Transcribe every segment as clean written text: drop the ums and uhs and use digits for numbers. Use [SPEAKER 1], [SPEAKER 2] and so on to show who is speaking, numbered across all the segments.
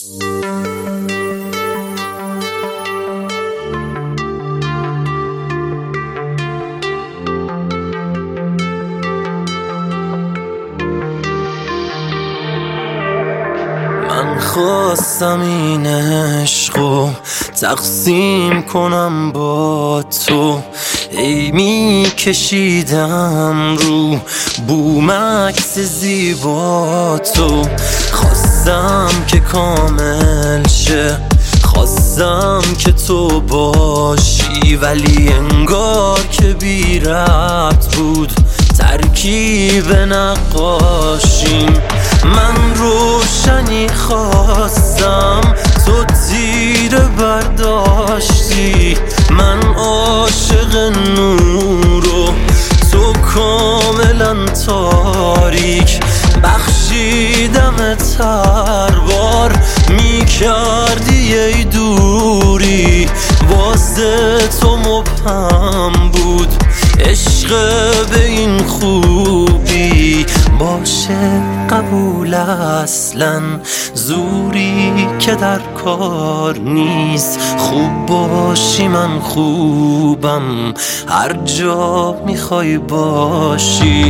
[SPEAKER 1] من خواستم این عشقو تقسیم کنم با تو، ای می کشیدم رو بومکس زیبا تو. خواستم که کامل شه، خواستم که تو باشی، ولی انگار که بی ربط بود ترکیب نقاشیم. من روشنی خواستم، تو تیره برداشتی. من عاشق نورو، تو کاملا تاریک. بخشیدم تربار می کردی ای دوری، واسه تو مبهم بود عشق به این خوبی. باشه قبول اصلا، زوری که در کار نیست. خوب باشی من خوبم، هر جا میخوای باشی.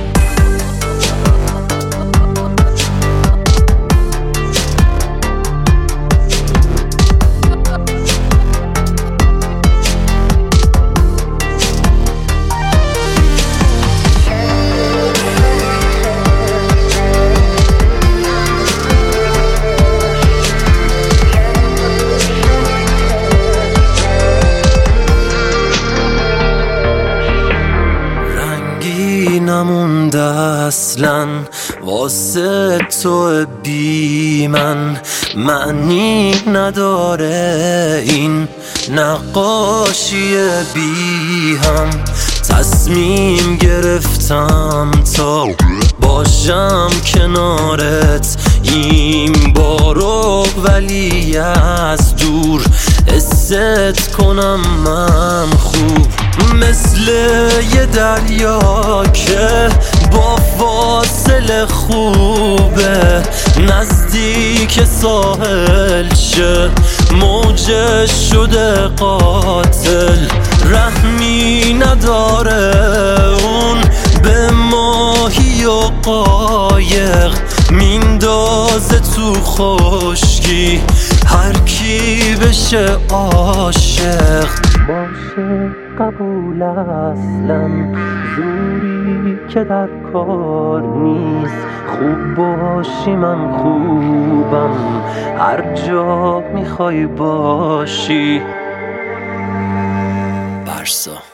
[SPEAKER 1] نمونده اصلا واسه تو بی من، معنی نداره این نقاشی بی هم. تصمیم گرفتم تا باشم کنارت این بارو، ولی از دور حست کنم من خوب. مثل یه دریا که با فاصله خوبه، نزدیک ساحل شه موجش شده قاتل. رحمی نداره اون به ماهی و قایق، میندازه تو خشکی هر کی بشه عاشق. باشه قبول اصلا، زوری که در کار نیست. خوب باشی من خوبم، هر جا میخوای باشی. برسا